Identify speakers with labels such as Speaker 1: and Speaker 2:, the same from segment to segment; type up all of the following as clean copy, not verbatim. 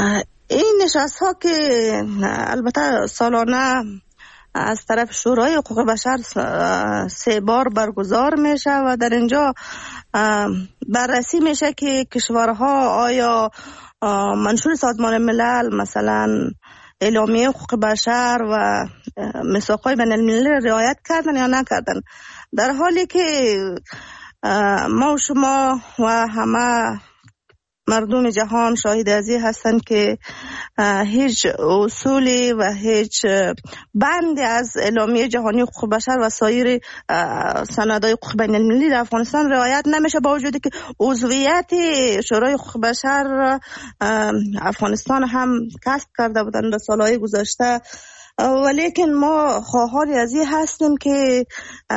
Speaker 1: این نشست ها که البته سالانه از طرف شورای حقوق بشر 3 بار برگزار میشه و در اینجا بررسی میشه که کشورها آیا منشور سازمان ملل مثلا اعلامیه حقوق بشر و میثاق‌های بین المللی رعایت کردن یا نکردن، در حالی که ما و شما و همه مردم جهان شاهد ازی هستند که هیچ اصولی و هیچ بندی از اعلامیه جهانی حقوق بشر و سایر سندهای حقوق بین المللی در افغانستان رعایت نمیشه، با وجودی که عضویت شورای حقوق بشر افغانستان هم کسب کرده بودند در سالهای گذشته. ولیکن ما خواهان ازی هستیم که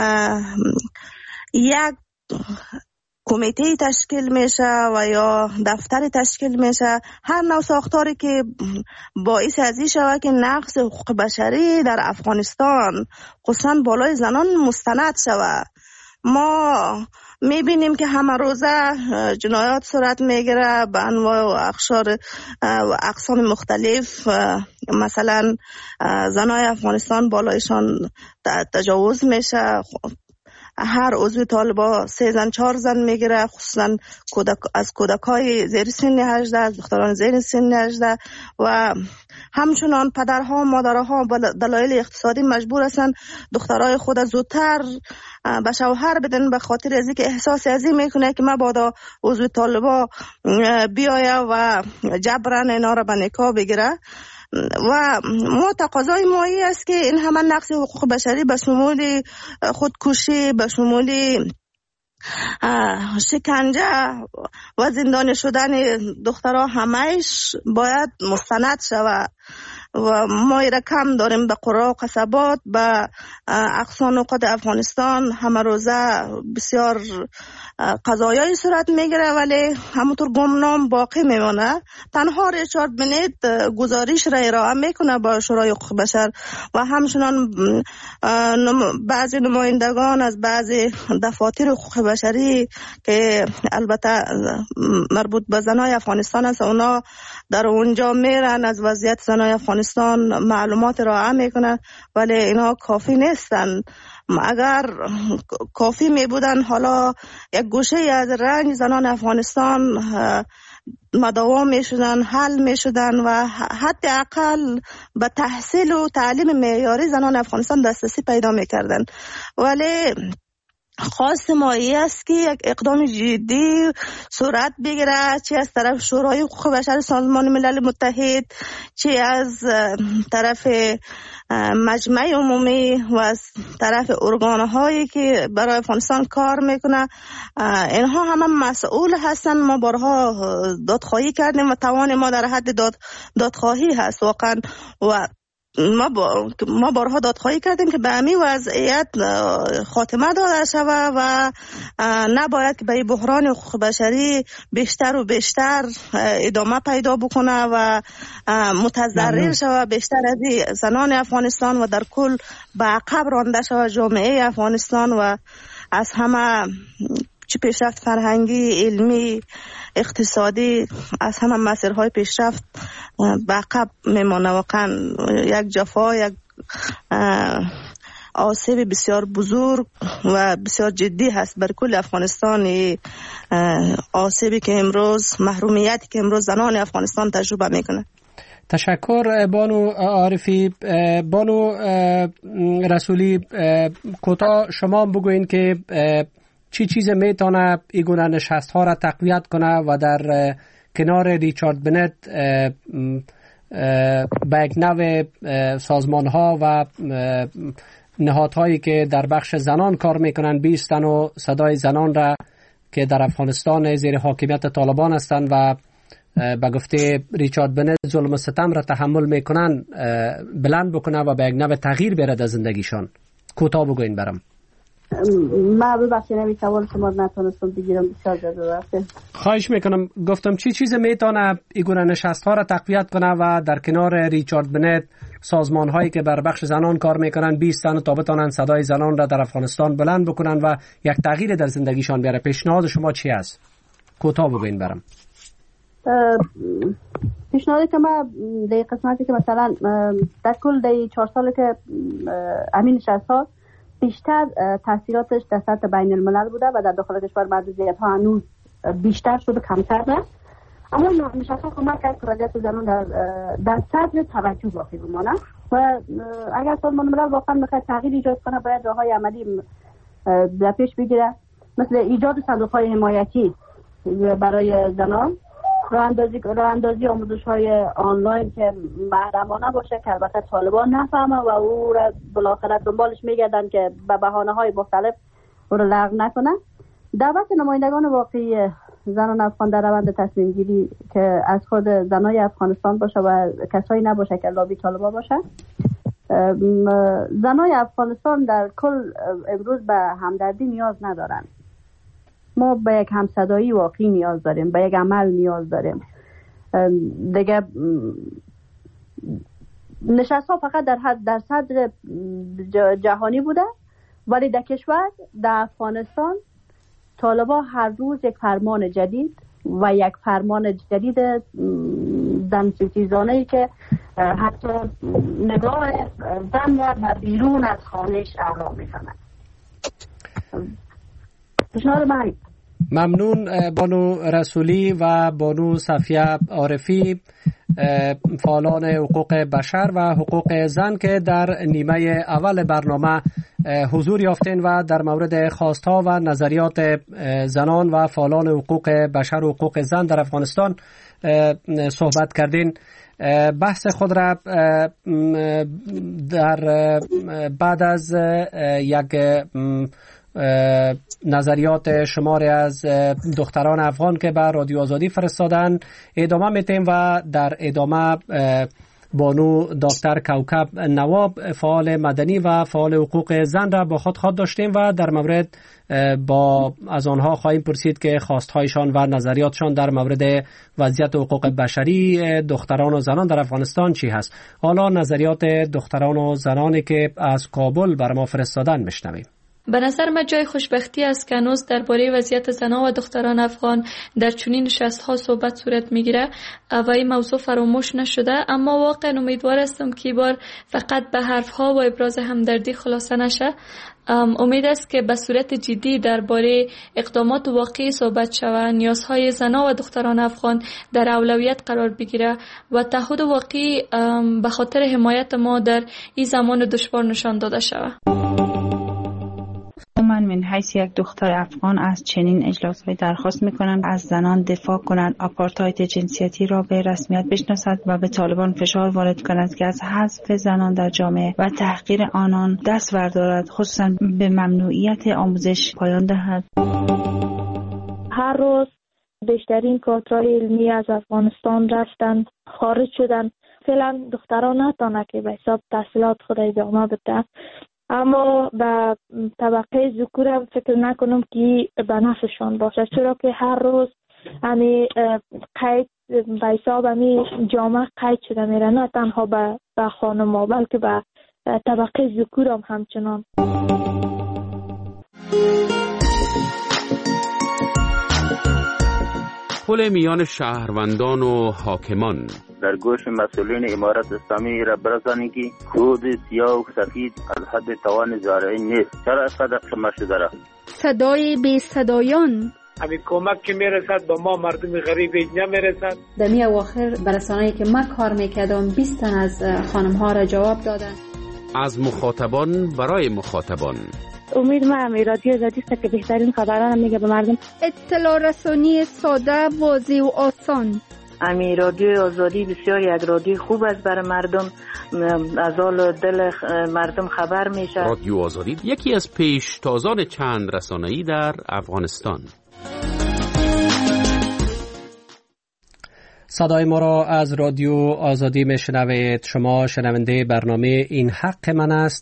Speaker 1: یک کمیته تشکیل میشه و یا دفتر تشکیل میشه، هر نوع ساختاری که باعث ازی شود که نقض حقوق بشری در افغانستان خصوصا بالای زنان مستند شود. ما میبینیم که همه روزه جنایات صورت میگیره به انواع و اقشار و اقسام مختلف، مثلا زنای افغانستان بالایشان تجاوز میشه، هر عضو طالبا 3 زن 4 زن میگیره، خصوصا از کودکای زیر سن 18، از دختران زیر سن 18 و همچنان پدرها و مادرها به دلایل اقتصادی مجبور هستن دخترای خود زودتر به شوهر بدن، به خاطر از اینکه احساس ازی میکنه که مبادا عضو طالبا بیایه و جبران اینا را به نکاح بگیره. و ما تقاضای مایی است که این همه نقض حقوق بشری به شمول خودکشی، به شمول شکنجه و زندانی شدن دخترها همهش باید مستند شود و ما ایره کم داریم. به قرا و قصبات، به اقصا نقاط افغانستان همه روزه بسیار قضایای صورت میگیره ولی همونطور گمنام باقی میمونه. تنها ریچارد بنیت گزارش را ارائه میکنه با شورای حقوق بشر و همچنان بعضی نمایندگان از بعضی دفاتر حقوق بشری که البته مربوط به زنای افغانستان است، اونا در اونجا میرن از وضعیت زنای افغانستان معلومات ارائه میکنن، ولی اینا کافی نیستن. اگر کافی می بودن حالا یک گوشه از رنج زنان افغانستان مداوم می شدن، حل می شدن و حداقل به تحصیل و تعلیم معیاری زنان افغانستان دسترسی پیدا می کردن. ولی خواست ما ای است که یک اقدام جدی صورت بگیره، چه از طرف شورای حقوق بشر سازمان ملل متحد، چه از طرف مجمع عمومی و از طرف ارگان‌هایی که برای افغانستان کار میکنه. اینها همه مسئول هستن. ما بارها دادخواهی کردیم و توان ما در حد دادخواهی هست واقعا و ما بارها دادخواهی کردیم که به همین وضعیت خاتمه داده شود و نباید که به بحران حقوق بشری بیشتر و بیشتر ادامه پیدا بکنه و متضرر شود بیشتر از زنان افغانستان و در کل به عقب رانده شود جامعه افغانستان و از همه چه پیشرفت فرهنگی، علمی، اقتصادی، از همه مسیرهای پیشرفت به عقب میمانه. واقعا یک جفا، یک آسیب بسیار بزرگ و بسیار جدی هست بر کل افغانستان. آسیبی که امروز، محرومیتی که امروز زنان افغانستان تجربه میکنه.
Speaker 2: تشکر بانو عارفی. بانو رسولی، کوتاه شما بگوین که چی چیز میتونه ایگونه نشست ها را تقویت کنه و در کنار ریچارد بنت به یک نوع سازمان ها و نهادهایی که در بخش زنان کار میکنن بیستن و صدای زنان را که در افغانستان زیر حاکمیت طالبان هستند و به گفته ریچارد بنت ظلم و ستم را تحمل میکنن بلند بکنه و به یک نوع تغییر بیاره در زندگیشان. کوتاه بگوین برام.
Speaker 3: ما ببخشید نمیتوان شما نتونستم بگیرم، بسیار زیاده.
Speaker 2: خواهش میکنم. گفتم چی چیز میتونه ایگونه نشست ها را تقویت کنه و در کنار ریچارد بنت سازمان هایی که بر بخش زنان کار میکنن بیستن تا بتونن صدای زنان را در افغانستان بلند بکنن و یک تغییر در زندگیشان بیاره. پیشنهاد شما چی است؟ کوتاه بگوین برام.
Speaker 3: پیشنهادی که من در قسمتی که مثلا در کل در 4 سال که امین نشست ها بیشتر تاثیراتش در سطح بین الملل بوده و در داخل کشور محدودیت ها هنوز بیشتر شده کمتر نه، اما نشست ها کمک کرد که وضعیت زنان در صدر توجه باقی بمانه و اگر سازمان ملل واقعا میخواد تغییر ایجاد کنه باید راههای عملی در پیش بگیره، مثل ایجاد صندوق های حمایتی برای زنان، راه اندازی آموزش‌های آنلاین که محرمانه باشه که البته طالبان نفهمه و او را بالاخره دنبالش میگردن که به بهانه‌های مختلف او را لغو نکنه. دعوت نمایندگان واقعی زنان افغان در روند تصمیم گیری که از خود زنای افغانستان باشه و کسایی نباشه که لابی طالبان باشه. زنای افغانستان در کل امروز به همدردی نیاز ندارن. ما به یک همصدایی واقعی نیاز داریم، به یک عمل نیاز داریم. دیگه نشست ها فقط در صدر جهانی بوده، ولی در کشور در افغانستان طالبان هر روز یک فرمان جدید و یک فرمان جدید زن‌ستیزانه‌ای که حتی نگاه زن و بیرون از خانه‌اش اعلام می‌کنه. پیشنهاد من.
Speaker 2: ممنون بانو رسولی و بانو صفیه عارفی، فعالان حقوق بشر و حقوق زن که در نیمه اول برنامه حضور یافتین و در مورد خواستها و نظریات زنان و فعالان حقوق بشر و حقوق زن در افغانستان صحبت کردین. بحث خود را در بعد از یک نظریات شماری از دختران افغان که به رادیو آزادی فرستادن ادامه میتیم و در ادامه بانو دکتر کوکب نواب، فعال مدنی و فعال حقوق زن را با خود داشتیم و در مورد از آنها خواهیم پرسید که خواستهایشان و نظریاتشان در مورد وضعیت حقوق بشری دختران و زنان در افغانستان چی هست. حالا نظریات دختران و زنانی که از کابل بر ما فرستادن میشنویم.
Speaker 4: به نظر من جای خوشبختی است که هنوز درباره وضعیت زنان و دختران افغان در چنین نشست‌ها صحبت صورت میگیره و این موضوع فراموش نشده، اما واقعا امیدوار هستم که بار فقط به حرف‌ها و ابراز همدردی خلاصه نشه. امید است که به صورت جدی درباره اقدامات واقعی صحبت شود، نیازهای زنان و دختران افغان در اولویت قرار بگیره و تعهد واقعی به خاطر حمایت ما در این زمان دشوار نشان داده شود.
Speaker 5: من من حیث یک دختر افغان از چنین اجلاس‌های درخواست می‌کنم از زنان دفاع کنند، آپارتاید جنسیتی را به رسمیت بشناسد و به طالبان فشار وارد کند که از حذف زنان در جامعه و تحقیر آنان دست بردارد، خصوصا به ممنوعیت آموزش پایان دهد.
Speaker 6: هر روز بیشترین کادرهای علمی از افغانستان رفتند، خارج شدند. فعلا دختران نتونه که به حساب تحصیلات خود ادامه بده، اما به طبقه ذکور هم فکر نکنم که به نفعشان باشه، چرا که هر روز همی قید به حساب همی جامعه قید شده میره، نه تنها به خانم ها بلکه به طبقه ذکور هم همچنان.
Speaker 7: پل میان شهروندان و حاکمان
Speaker 8: در گوش مسئولین امارت اسلامی را برسانید که کود سیاه و سفید از حد توان زارعین نیست. چرا اینقدر خمار شده را؟ صدای
Speaker 9: بی صدایان
Speaker 10: همین کمک که میرسد به ما مردم غریب نمیرسد.
Speaker 9: در می اواخر برسانه‌ای که من کار میکردم 20 تن از خانم ها را جواب دادن.
Speaker 7: از مخاطبان برای مخاطبان.
Speaker 6: امید من رادیو آزادی است که بهترین خبران میگه به مردم.
Speaker 9: اطلاع رسانی ساده، واضح و آسان.
Speaker 5: رادیو آزادی بسیار یک رادیو خوب است برای مردم، از حال دل مردم خبر میشه.
Speaker 7: رادیو آزادی یکی از پیشتازان چند رسانه‌ای در افغانستان.
Speaker 2: صدای ما را از رادیو آزادی میشنوید. شما شنونده برنامه این حق من است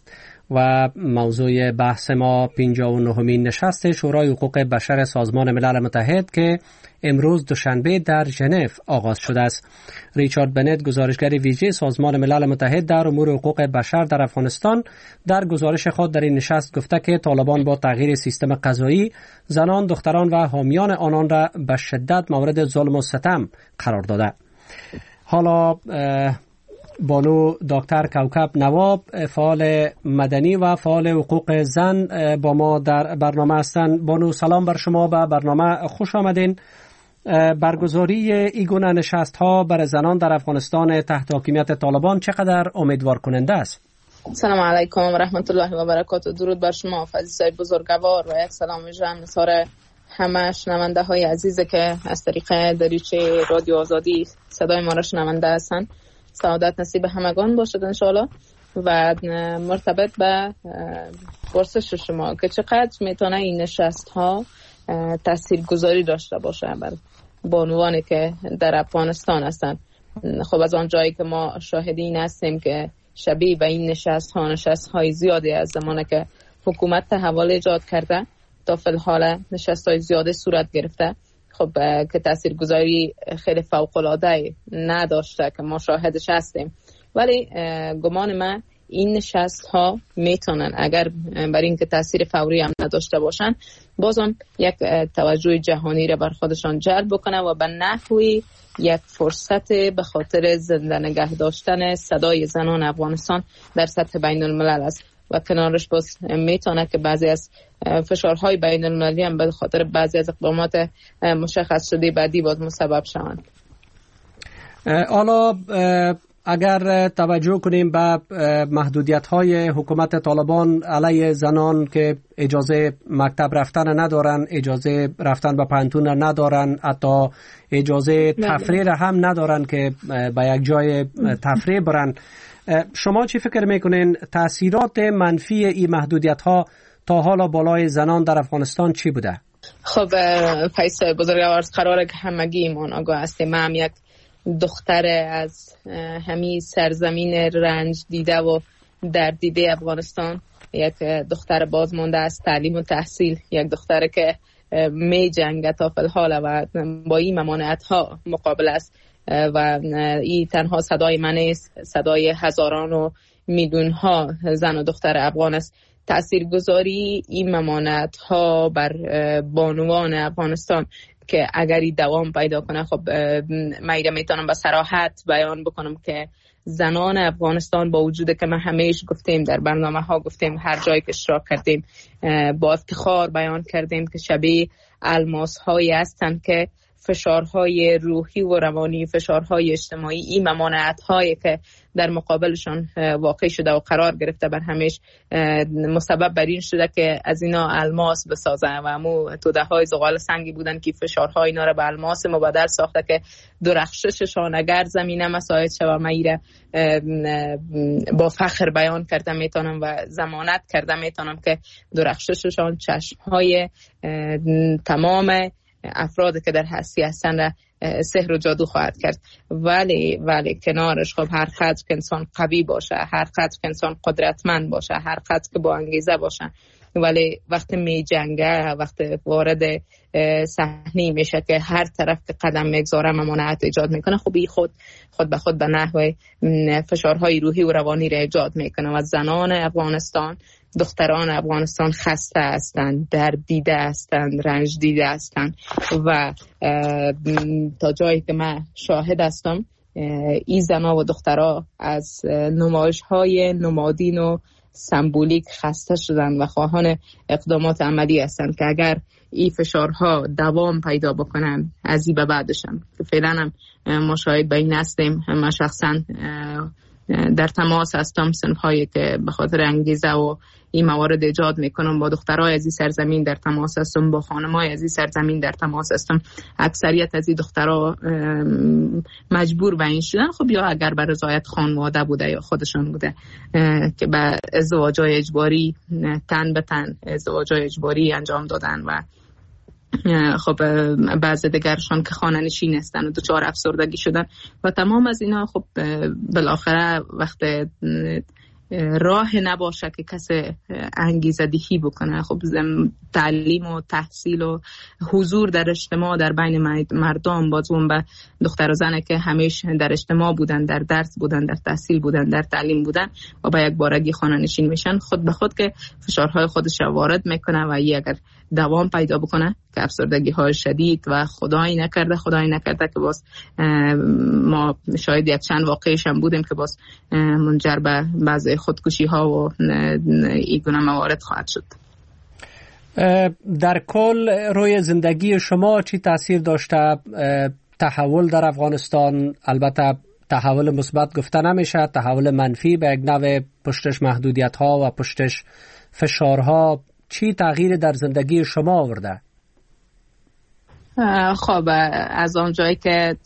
Speaker 2: و موضوع بحث ما 59مین نشست شورای حقوق بشر سازمان ملل متحد که امروز دوشنبه در ژنو آغاز شده است. ریچارد بنت، گزارشگر ویژه سازمان ملل متحد در امور حقوق بشر در افغانستان، در گزارش خود در این نشست گفته که طالبان با تغییر سیستم قضایی زنان، دختران و حامیان آنان را به شدت مورد ظلم و ستم قرار داده. حالا بانو دکتر کوکب نواب، فعال مدنی و فعال حقوق زن، با ما در برنامه هستند. بانو سلام بر شما، به برنامه خوش آمدین. برگزاری این گونه نشست ها برای زنان در افغانستان تحت حاکمیت طالبان چقدر امیدوار کننده است؟
Speaker 11: سلام علیکم و رحمت الله و برکاته. درود بر شما عزیزای بزرگوار و یک سلام ویژه سر همه شنونده های عزیزی که از طریق دریچه رادیو آزادی صدای ما را شنونده هستند. سعادت نصیب همگان باشد انشاءالله. و مرتبط به پرسش شما که چقدر میتونه این نشست ها تاثیرگذاری داشته باشه بر بانوانی که در افغانستان هستند. خب از آن جایی که ما شاهدین هستیم که شبیه به این نشست های زیادی از زمانی که حکومت تحول ایجاد کرده تا فی الحال نشست های زیاده صورت گرفته، خب که تاثیرگذاری خیلی فوق العاده نداشته که ما شاهدش هستیم. ولی گمان من این نشست ها میتونن اگر برای اینکه تاثیر فوری هم نداشته باشن، بازم یک توجه جهانی را بر خودشان جلب بکنه و به نحوی یک فرصت به خاطر زنده نگه داشتن صدای زنان افغانستان در سطح بین الملل است و کنارش باز میتونه که بعضی از فشارهای بین المللی هم به خاطر بعضی از اقدامات مشخص شده بعدی باز مسبب شوند.
Speaker 2: حالا اگر توجه کنیم به محدودیت‌های حکومت طالبان علیه زنان که اجازه مکتب رفتن ندارن، اجازه رفتن به پانتون ندارن، حتی اجازه تفریح هم ندارن که به یک جای تفریح برن، شما چی فکر میکنین تأثیرات منفی این محدودیت‌ها تا حالا بالای زنان در افغانستان چی بوده؟
Speaker 11: خب فیصل بزرگوار، قراره که همگی ایمان آگاه هستیم. من هم یک دختر از همین سرزمین رنج دیده و درد دیده افغانستان، یک دختر بازمانده از تعلیم و تحصیل، یک دختر که می جنگه تا فی الحال و با این ممانعت ها مقابل است و این تنها صدای من است، صدای هزاران و میلیون ها زن و دختر افغان است. تاثیرگذاری این ممانعت ها بر بانوان افغانستان که اگری دوام پیدا کنه، خب من میتونم به صراحت بیان بکنم که زنان افغانستان با وجود که ما همیشه گفتیم در برنامه ها گفتیم، هر جایی که اشتراک کردیم با افتخار بیان کردیم که شبیه الماس هایی هستند که فشارهای روحی و روانی، فشارهای اجتماعی، این ممانعت هایی که در مقابلشان واقع شده و قرار گرفته بر همیش مسبب بر این شده که از اینا الماس بسازن و همو توده های زغال سنگی بودن که فشارهای اینا را به الماس مبادل ساخته که درخشششان اگر زمینه مساعد شود. من ایره با فخر بیان کرده میتونم و ضمانت کرده میتونم که درخشششان چشمهای تمام افراد که در هستی هستن را سحر و جادو خواهد کرد. ولی کنارش خب هر قدر که انسان قوی باشه، هر قدر که انسان قدرتمند باشه، هر قدر که با انگیزه باشه، ولی وقتی می جنگه، وقتی وارد صحنه میشه که هر طرف که قدم میگذاره ممانعت ایجاد میکنه، خب این خود به خود به نحو فشارهای روحی و روانی را ایجاد میکنه و زنان افغانستان، دختران افغانستان خسته هستند، درد دیده هستند، رنج دیده هستند و تا جایی که من شاهد هستم این زنها و دخترها از نمایش‌های نمادین و سمبولیک خسته شدن و خواهان اقدامات عملی هستند که اگر این فشارها دوام پیدا بکنن از این به بعدشن که فعلا هم ما شاهد به این هستیم. من شخصا در تماس هستم، صنف‌هایی که به خاطر انگیزه و این موارد ایجاد میکنم با دخترای از این سرزمین در تماس هستم، با خانمای از این سرزمین در تماس هستم. اکثریت از این دخترها مجبور به این شدن، خب یا اگر به رضایت خانواده بوده یا خودشون بوده که به ازدواج‌های اجباری تن به تن ازدواج‌های اجباری انجام دادن و خب بعضی دیگرشان که خانه نشین هستن و دچار افسردگی شدن و تمام از اینا خب بالاخره وقت راه نباشه که کسی انگیزه دهی بکنه. خب تعلیم و تحصیل و حضور در اجتماع در بین مردم، بازم به دختر و زنه که همیشه در اجتماع بودن، در درس بودن، در تحصیل بودن، در تعلیم بودن و با یک بارگی خانه نشین میشن، خود به خود که فشارهای خودش وارد میکنه و اگر دوام پیدا بکنه که افسردگی های شدید و خدایی نکرده که باز ما شاید یک چند واقعش هم بودیم که باز منجر به بعضی خودکشی ها و این گونه موارد خواهد شد.
Speaker 2: در کل روی زندگی شما چی تاثیر داشته تحول در افغانستان؟ البته تحول مثبت گفته نمیشه، تحول منفی به یک نوع پشتش محدودیت ها و پشتش فشارها چی تغییر در زندگی شما آورده؟
Speaker 11: خب از آن جایی که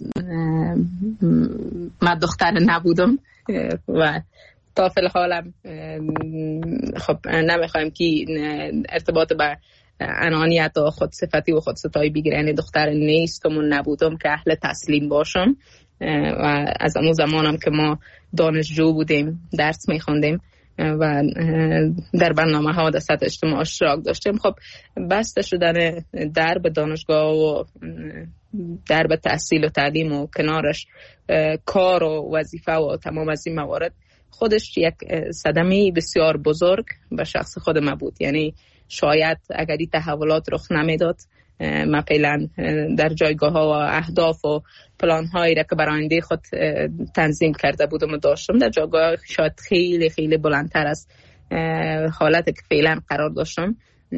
Speaker 11: من دختر نبودم و تا فی الحالم خب نمیخوایم که ارتباط به انانیت و خودصفتی و خودستایی بگیره، یعنی دختر نیستم و نبودم که اهل تسلیم باشم و از اون زمانم که ما دانشجو بودیم درس میخوندیم و در برنامه ها در سطح اجتماع اشتراک داشتیم. خب بسته شدن درب دانشگاه و درب تحصیل و تعلیم و کنارش کار و وظیفه و تمام از این موارد خودش یک صدمه بسیار بزرگ به شخص خود ما بود. یعنی شاید اگر این تحولات رخ نمیداد من فعلا در جایگاه ها و اهداف و پلان هایی را که برای آینده خود تنظیم کرده بودم و داشتم در جایگاه شاید خیلی خیلی بلندتر از حالتی که فعلا قرار داشتم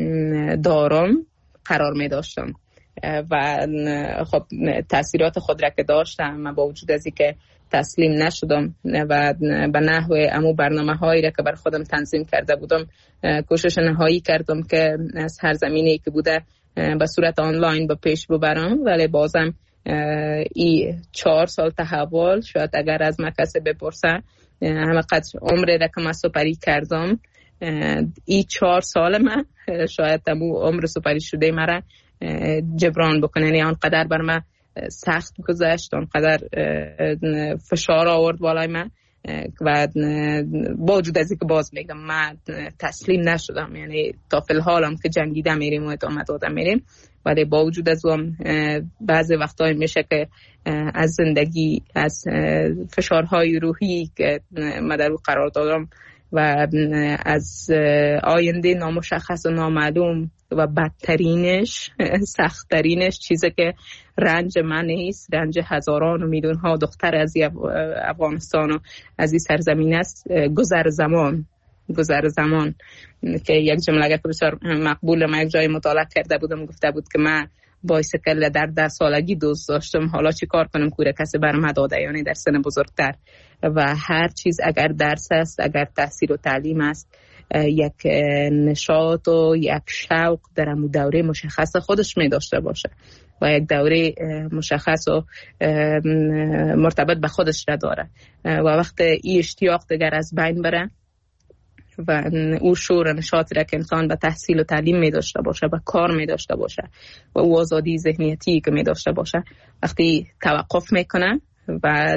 Speaker 11: قرار می داشتم و خب تاثیرات خود را که داشتم من با وجود از اینکه تسلیم نشدم و به نحو امو برنامه هایی را که بر خودم تنظیم کرده بودم کوشش نهایی کردم که از هر زمینه‌ای که بوده به صورت آنلاین به پیش ببرم، ولی بازم ای 4 سال تحول شاید اگر از من کسی بپرسه همقدر عمری را که من سپری کردم ای 4 سال من شاید تمو عمر سپری شده مرا جبران بکنه. یعنی آنقدر بر من سخت گذشت، آنقدر فشار آورد بالای من و با وجود از اینکه باز میگم من تسلیم نشدم، یعنی تا فی الحالم که جنگیده میریم و ادامه داده میریم، ولی با وجود از اون بعضی وقتای میشه که از زندگی از فشارهای روحی که من در او قرار دادم و از آینده نامشخص و نامعلوم و بدترینش سختترینش چیزی که رنج من نیست، رنج هزاران و میلیون ها دختر از افغانستان و از این سرزمین است. گذر زمان که یک جمله بسیار مقبول من یک جای مطالعه کرده بودم گفته بود که من بایسکل در 10 سالگی دوست داشتم، حالا چی کار کنم کوره کسی برم داده، یعنی در سن بزرگتر. و هر چیز اگر درس است، اگر تحصیل و تعلیم است، یک نشاط و یک شوق در امو دوره مشخص خودش می داشته باشه و یک دوره مشخص و مرتبط به خودش را داره و وقت این اشتیاق دیگر از بین بره و او شور و نشاطی را که انسان به تحصیل و تعلیم می داشته باشه، به کار می داشته باشه و او آزادی ذهنیتی که می داشته باشه، وقتی توقف میکنه و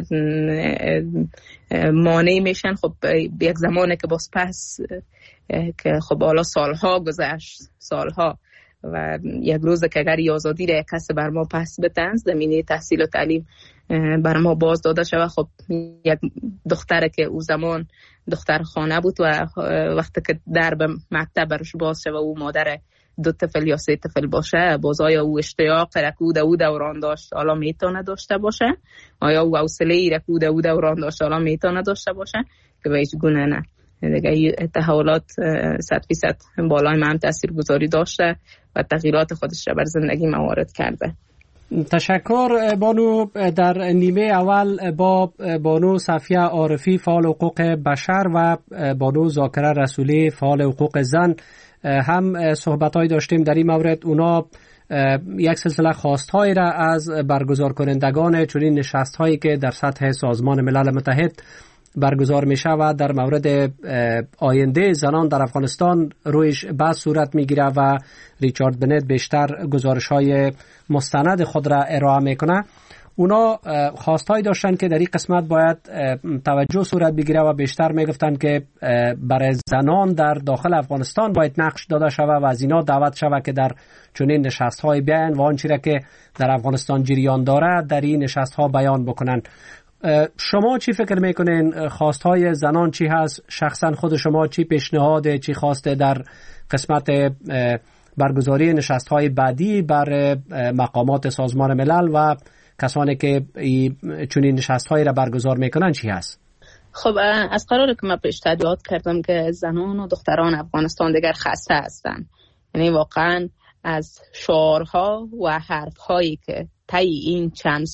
Speaker 11: مانع میشن، خب یک زمانه که باز پس که خب حالا سالها گذشت و یک روز که اگر آزادی را کسی بر ما پس بتن زمینه تحصیل و تعلیم بر ما باز داده شود، خب یک دختره که او زمان دختر خانه بود و وقتی که در به مکتب برش باز شود او مادر 2 طفل یا 3 طفل باشه، باز آیا او اشتیاق رکود او دوران داشت حالا میتونه داشته باشه؟ آیا او حوصله رکود او دوران داشت حالا میتونه داشته باشه؟ که به هیچ گونه نه. دیگه تحولات 100% بالای من تاثیرگذاری داشته و تغییرات خودش را بر زندگی وارد کرده.
Speaker 2: تشکر بانو. در نیمه اول با بانو صفیه عارفی فعال حقوق بشر و بانو ذاکره رسولی فعال حقوق زن هم صحبت‌هایی داشتیم در این مورد. اونا یک سلسله خواست‌هایی را از برگزار کنندگان چنین نشست‌هایی که در سطح سازمان ملل متحد برگزار می شود در مورد آینده زنان در افغانستان رویش بحث صورت می گیره و ریچارد بنت بیشتر گزارش های مستند خود را ارائه می کنه. اونا خواستایی داشتن که در این قسمت باید توجه صورت بگیره و بیشتر میگفتن که برای زنان در داخل افغانستان باید نقش داده شود و از اینا دعوت شود که در چنین نشست‌های بیان و آنچه را که در افغانستان جریان داره در این نشست‌ها بیان بکنن. شما چی فکر میکنین؟ خواستهای زنان چی هست؟ شخصا خود شما چی پیشنهاد چی خواسته در قسمت برگزاری نشست‌های بعدی بر مقامات سازمان ملل و کسانی که چنین نشست‌هایی را برگزار میکنن چی هست؟
Speaker 11: خب از قراره که من پیش یاد کردم که زنان و دختران افغانستان دیگر خسته هستن. یعنی واقعا از شعارها و حرفهایی که طی این چند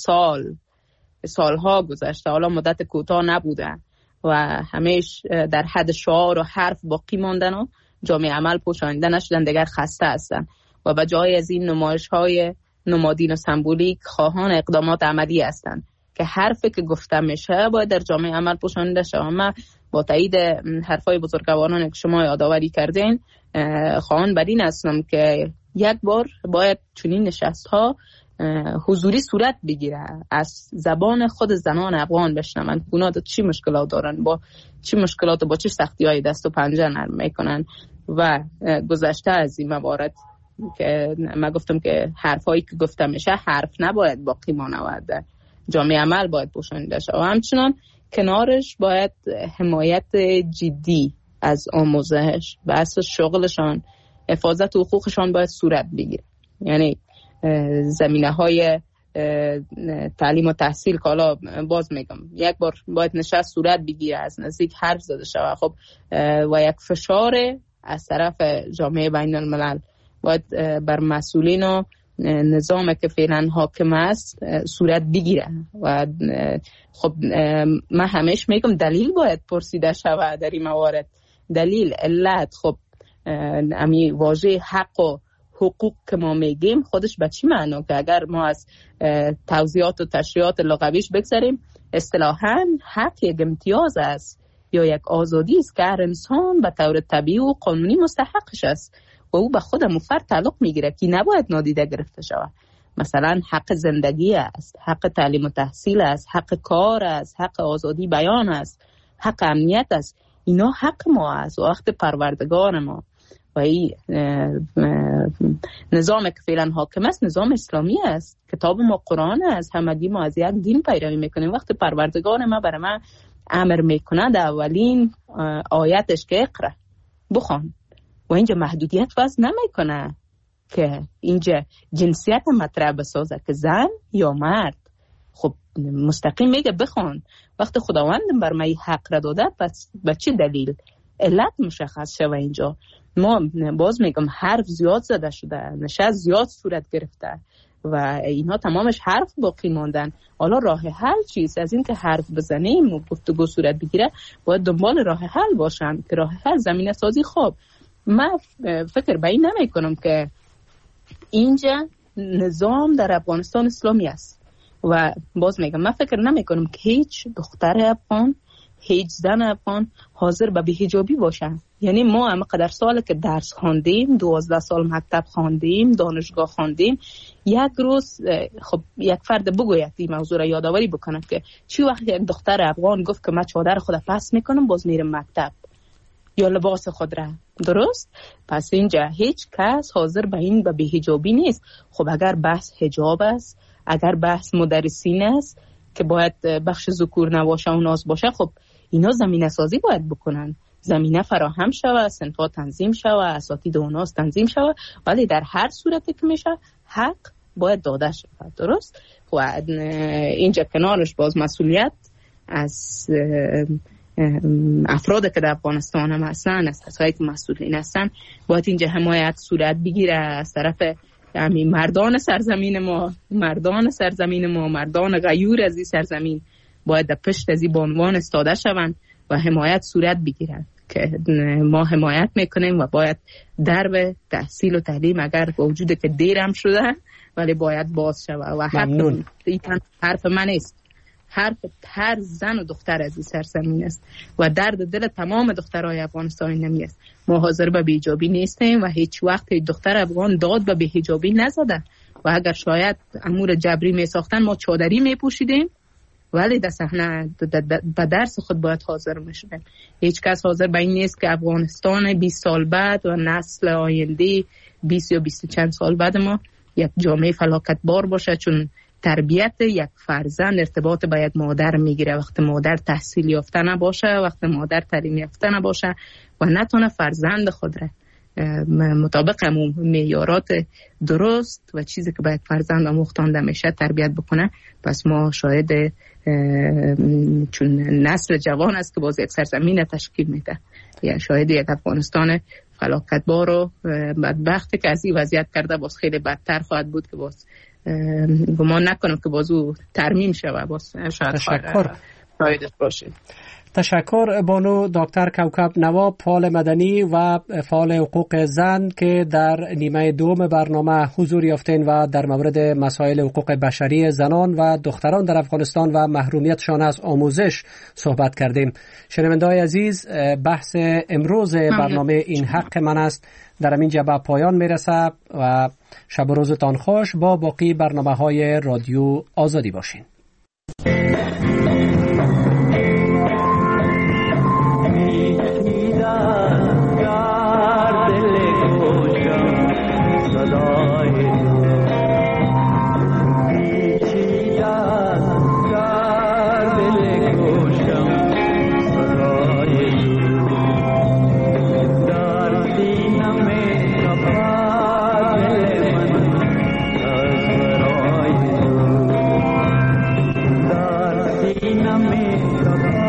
Speaker 11: سالها گذشته، حالا مدت کوتاه نبوده و همیش در حد شعار و حرف باقی ماندن و جامعه عمل پوشانیده نشدن، دیگر خسته هستن و به جای از این نمایش‌های نمادین و سمبولیک خواهان اقدامات عملی هستند که حرفی که گفته میشه باید در جامعه عمل پوشانیده شه. من با تایید حرفای بزرگواران که شما یادآوری کردین خواهان بر این هستم که یک بار باید چنین نشست‌ها حضوری صورت بگیره، از زبان خود زنان افغان بشنون اونا چی مشکلات دارن، با چی مشکلات و با چه سختی‌های دست و پنجه نرم میکنن و گذشته از این موارد که من گفتم که حرفایی که گفته میشه حرف نباید باقی مانه و جامعه عمل باید پوشانیده شه و همچنان کنارش باید حمایت جدی از آموزش و اساس شغلشان، حفاظت حقوقشان باید صورت بگیره. یعنی زمینه‌های تعلیم و تحصیل که حالا باز میگم یک بار باید نشست صورت بگیره، از نزدیک حرف زده شود. خب و یک فشار از طرف جامعه بین الملل باید بر مسئولین و نظام که فعلا حاکم است صورت بگیره و خب من همیشه میگم دلیل باید پرسیده شود در این موارد، دلیل، علت. خب امی واژه حق و حقوق که ما میگیم خودش به چی معنی؟ که اگر ما از توضیحات و تشریحات لغویش بگذاریم اصطلاحاً حق یک امتیاز است یا یک آزادی است که هر انسان به طور طبیعی و قانونی مستحقش است و او به خود فرد تعلق میگیره که نباید نادیده گرفته شود. مثلا حق زندگی است، حق تعلیم و تحصیل است، حق کار است، حق آزادی بیان است، حق امنیت است. اینا حق ما است و حق پروردگار ما و این نظام که فعلا حاکم است نظام اسلامی است، کتاب ما قرآن است، همگی ما از یک دین پیروی میکنیم. وقتی پروردگار ما برای ما امر میکنه در اولین آیتش که اقرا بخوان و اینجا محدودیت وضع نمیکنه که اینجا جنسیت مطرح بسازه که زن یا مرد. خب مستقیم میگه بخوان. وقتی خداوند بر ما حق را داده به چه دلیل؟ علت مشخص شوه. اینجا ما باز میگم حرف زیاد زده شده، نشست زیاد صورت گرفته و اینها تمامش حرف باقی ماندن. حالا راه حل چیست؟ از این که حرف بزنیم و گفتگو صورت بگیره باید دنبال راه حل باشن که راه حل زمینه سازی. خب من فکر به این نمی کنم که اینجا نظام در افغانستان اسلامی است و باز میگم من فکر نمی کنم که هیچ دختر افغان، هیچ زن افغان حاضر به بی‌حجابی باشن. یعنی ما هم قدر سال که درس خواندیم، 12 سال مکتب خواندیم، دانشگاه خواندیم، یک روز خب یک فرد بگوید این موضوع را یادآوری بکنه که چی وقت یک دختر افغان گفت که من چادر خود پس میکنم باز میرم مکتب یا لباس خود را. درست؟ پس اینجا هیچ کس حاضر به این به بی‌حجابی نیست. خب اگر بحث حجاب است، اگر بحث مدرسین است که باید بخش ذکور نباشه و ناز باشه، خب اینا زمینه سازی باید بکنن، زمینه فراهم شوه، صنف‌ها تنظیم شوه، اساتید و ناز تنظیم شوه، ولی در هر صورتی که میشه حق باید داده شوه. درست؟ و اینجا کنارش باز مسئولیت از افراد که در افغانستان هم هستن، از کسایی که مسئولین هستن، باید اینجا حمایت صورت بگیره از طرف مردان سرزمین ما، مردان غیور از این سرزمین باید در پشت از این بانوان استاده شوند و حمایت صورت بگیرن که ما حمایت میکنیم و باید درب تحصیل و تعلیم اگر با وجود که دیرم شده ولی باید باز شود و حرف من است، حرف هر زن و دختر از این سرزمین است و درد دل تمام دخترای افغانستانی نمی است. ما حاضر به بی‌حجابی نیستیم و هیچ وقت دختر افغان داد به بی‌حجابی نزده و اگر شاید امور جبری می ساختن ما چادری می پوشیدیم، ولی در صحنه به درس خود باید حاضر می شدیم. هیچ کس حاضر به این نیست که افغانستان 20 سال بعد و نسل آینده 20 یا 20 چند سال بعد ما یک جامعه فلاکتبار باشه، چون تربیت یک فرزند ارتباط با یک مادر میگیره. وقتی مادر تحصیل یافته نباشه، وقتی مادر تعلیم یافته نباشه و نتونه فرزند خود را مطابق همون معیارات درست و چیزی که باید فرزند آموختانده میشه تربیت بکنه، پس ما شاید چون نسل جوان است که باز یک سرزمین تشکیل میده، یا شاید یک افغانستان فلاکتبار و بدبختی که از این وضعیت کرده باز خیلی بدتر خواهد بود که باز گمان نکنم که باز او ترمیم شود. باز شاید شایدش باشید.
Speaker 2: تشکر بانو دکتر کوکب نواب، فعال مدنی و فعال حقوق زن که در نیمه دوم برنامه حضور یافتین و در مورد مسائل حقوق بشری زنان و دختران در افغانستان و محرومیتشان از آموزش صحبت کردیم. شنونده‌های عزیز، بحث امروز برنامه این حق من است در همین جا به پایان میرسه و شب و روزتان خوش. با باقی برنامه‌های رادیو آزادی باشین.
Speaker 12: Name